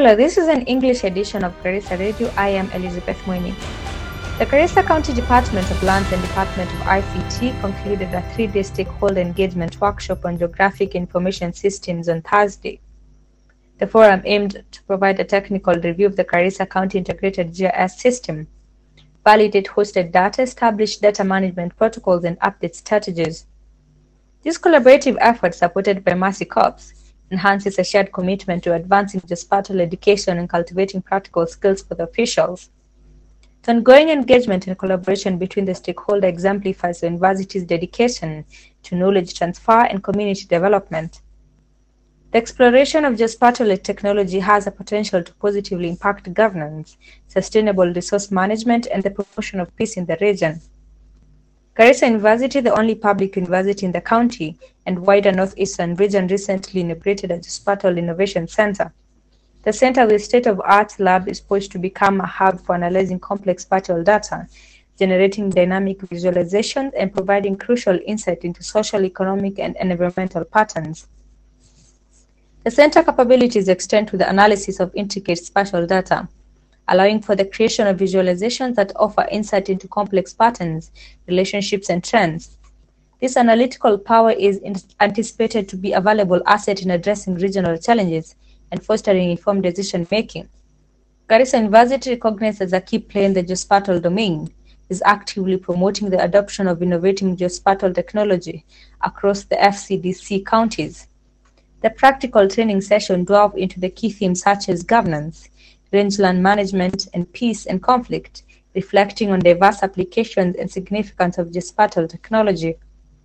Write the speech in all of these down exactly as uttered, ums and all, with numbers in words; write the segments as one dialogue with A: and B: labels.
A: Hello, this is an English edition of Garissa Radio. I am Elizabeth Mweni. The Garissa County Department of Lands and Department of I C T concluded a three-day stakeholder engagement workshop on geographic information systems on Thursday. The forum aimed to provide a technical review of the Garissa County Integrated G I S system, validate hosted data, establish data management protocols, and update strategies. This collaborative effort, supported by Mercy Corps, enhances a shared commitment to advancing geospatial education and cultivating practical skills for the officials. The ongoing engagement and collaboration between the stakeholders exemplifies the university's dedication to knowledge transfer and community development. The exploration of geospatial technology has a potential to positively impact governance, sustainable resource management, and the promotion of peace in the region. Garissa University, the only public university in the county and wider northeastern region, recently inaugurated a Geospatial Innovation Center. The center, with state-of-the-art lab, is poised to become a hub for analyzing complex spatial data, generating dynamic visualizations, and providing crucial insight into social, economic, and environmental patterns. The center capabilities extend to the analysis of intricate spatial data, allowing for the creation of visualizations that offer insight into complex patterns, relationships, and trends. This analytical power is anticipated to be a valuable asset in addressing regional challenges and fostering informed decision-making. Garissa University, recognized as a key player in the geospatial domain, is actively promoting the adoption of innovative geospatial technology across the F C D C counties. The practical training session delved into the key themes such as governance, rangeland management, and peace and conflict, reflecting on diverse applications and significance of geospatial technology.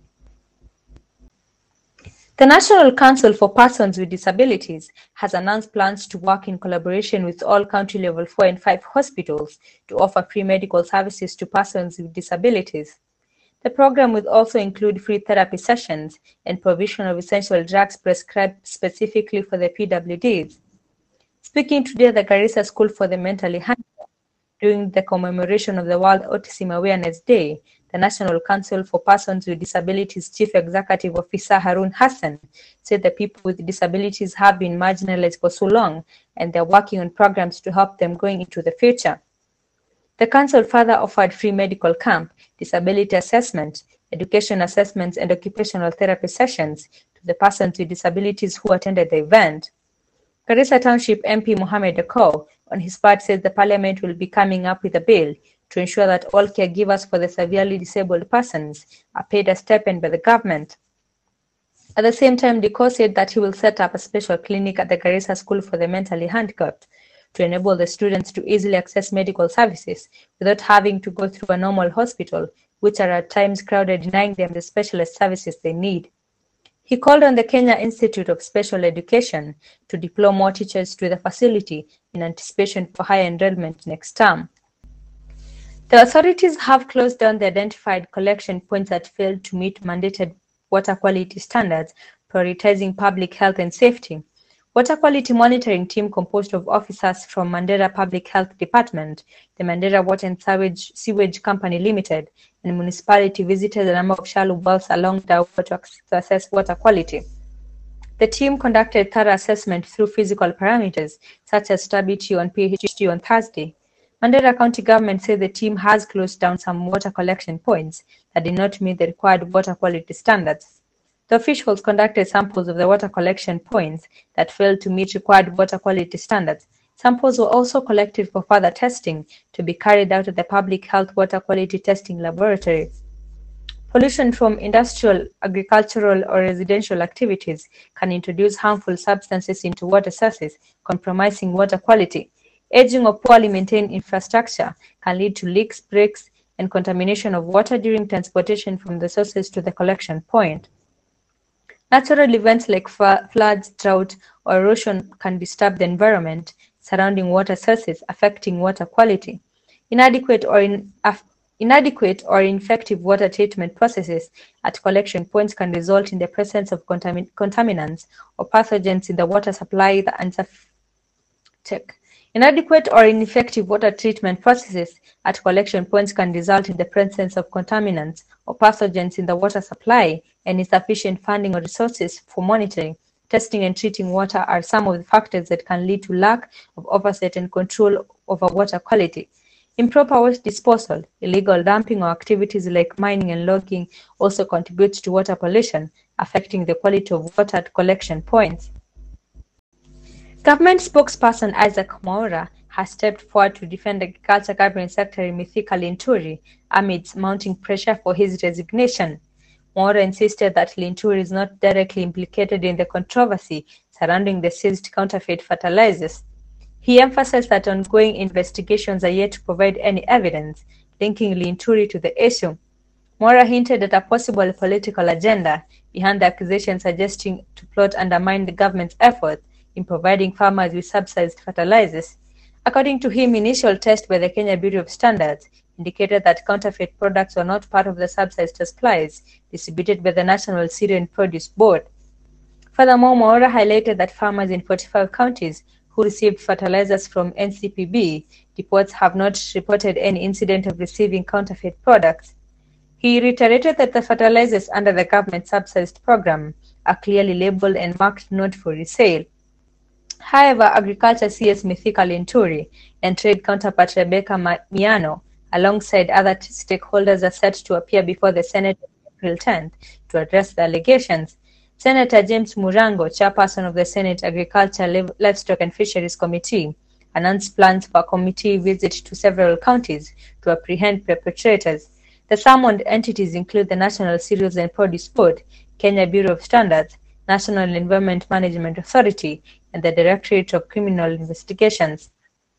A: The National Council for Persons with Disabilities has announced plans to work in collaboration with all county level four and five hospitals to offer free medical services to persons with disabilities. The program will also include free therapy sessions and provision of essential drugs prescribed specifically for the P W Ds. Speaking today at the Garissa School for the Mentally Handicapped during the commemoration of the World Autism Awareness Day, the National Council for Persons with Disabilities Chief Executive Officer Harun Hassan said that people with disabilities have been marginalized for so long and they're working on programs to help them going into the future. The council further offered free medical camp, disability assessment, education assessments, and occupational therapy sessions to the persons with disabilities who attended the event. Garissa Township M P Mohamed Akow, on his part, says the Parliament will be coming up with a bill to ensure that all caregivers for the severely disabled persons are paid a stipend by the government. At the same time, Akow said that he will set up a special clinic at the Garissa School for the Mentally Handicapped to enable the students to easily access medical services without having to go through a normal hospital, which are at times crowded, denying them the specialist services they need. He called on the Kenya Institute of Special Education to deploy more teachers to the facility in anticipation for higher enrollment next term. The authorities have closed down the identified collection points that failed to meet mandated water quality standards, prioritizing public health and safety. Water quality monitoring team composed of officers from Mandera Public Health Department, the Mandera Water and Sewage, Sewage Company Limited, and municipality visited a number of shallow wells along the water to assess water quality. The team conducted thorough assessment through physical parameters such as stability and pH on Thursday. Mandera County government said the team has closed down some water collection points that did not meet the required water quality standards. The officials conducted samples of the water collection points that failed to meet required water quality standards. Samples were also collected for further testing to be carried out at the Public Health Water Quality Testing Laboratory. Pollution from industrial, agricultural, or residential activities can introduce harmful substances into water sources, compromising water quality. Aging or poorly maintained infrastructure can lead to leaks, breaks, and contamination of water during transportation from the sources to the collection point. Natural events like floods, drought, or erosion can disturb the environment surrounding water sources, affecting water quality. Inadequate or, in, uh, inadequate or ineffective water treatment processes at collection points can result in the presence of contamin contaminants or pathogens in the water supply. The answer check. Inadequate or ineffective water treatment processes at collection points can result in the presence of contaminants or pathogens in the water supply and insufficient funding or resources for monitoring, testing and treating water are some of the factors that can lead to lack of oversight and control over water quality. Improper waste disposal, illegal dumping, or activities like mining and logging also contribute to water pollution, affecting the quality of water at collection points. Government spokesperson Isaac Mwaura has stepped forward to defend Agriculture Cabinet Secretary Mithika Linturi amidst mounting pressure for his resignation. Mwaura insisted that Linturi is not directly implicated in the controversy surrounding the seized counterfeit fertilizers. He emphasized that ongoing investigations are yet to provide any evidence linking Linturi to the issue. Mwaura hinted at a possible political agenda behind the accusation, suggesting to plot undermine the government's efforts in providing farmers with subsidized fertilizers. According to him, initial tests by the Kenya Bureau of Standards indicated that counterfeit products were not part of the subsidized supplies distributed by the National Cereal Produce Board. Furthermore, Mwaura highlighted that farmers in forty-five counties who received fertilizers from N C P B depots have not reported any incident of receiving counterfeit products. He reiterated that the fertilizers under the government-subsidized program are clearly labeled and marked not for resale. However, Agriculture C S Mithika Linturi and trade counterpart Rebecca Miano, alongside other stakeholders, are set to appear before the Senate on April tenth to address the allegations. Senator James Murango, chairperson of the Senate Agriculture, Livestock and Fisheries Committee, announced plans for a committee visit to several counties to apprehend perpetrators. The summoned entities include the National Cereals and Produce Board, Kenya Bureau of Standards, National Environment Management Authority, and the Directorate of Criminal Investigations.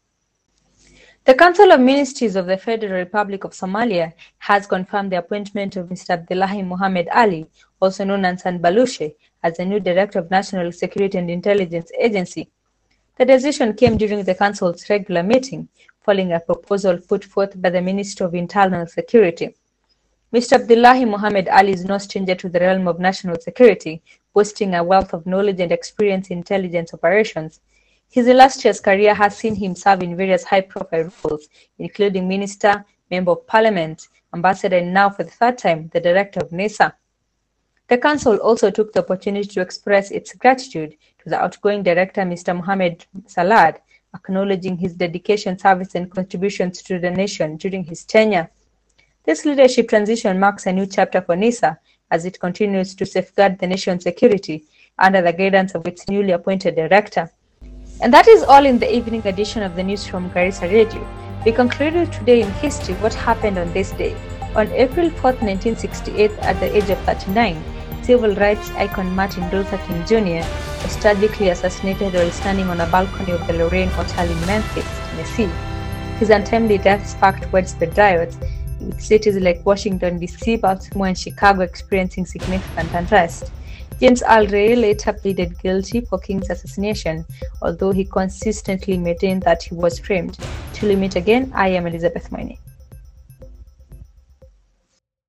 A: The Council of Ministries of the Federal Republic of Somalia has confirmed the appointment of Mister Abdullahi Mohamed Ali, also known as Hassan Balushe, as the new Director of National Security and Intelligence Agency. The decision came during the Council's regular meeting, following a proposal put forth by the Minister of Internal Security. Mister Abdullahi Mohamed Ali is no stranger to the realm of national security, boasting a wealth of knowledge and experience in intelligence operations. His illustrious career has seen him serve in various high-profile roles, including Minister, Member of Parliament, Ambassador, and now, for the third time, the Director of NISA. The Council also took the opportunity to express its gratitude to the outgoing Director, Mister Mohamed Salad, acknowledging his dedication, service, and contributions to the nation during his tenure. This leadership transition marks a new chapter for NISA as it continues to safeguard the nation's security under the guidance of its newly appointed director. And that is all in the evening edition of the news from Garissa Radio. We concluded today in history what happened on this day. On April fourth, nineteen sixty-eight, at the age of thirty-nine, civil rights icon Martin Luther King Junior was tragically assassinated while standing on a balcony of the Lorraine Hotel in Memphis, Tennessee. His untimely death sparked widespread riots, with cities like Washington, D C, Baltimore, and Chicago experiencing significant unrest. James Earl Ray later pleaded guilty for King's assassination, although he consistently maintained that he was framed. Till we meet again, I am Elizabeth Moine.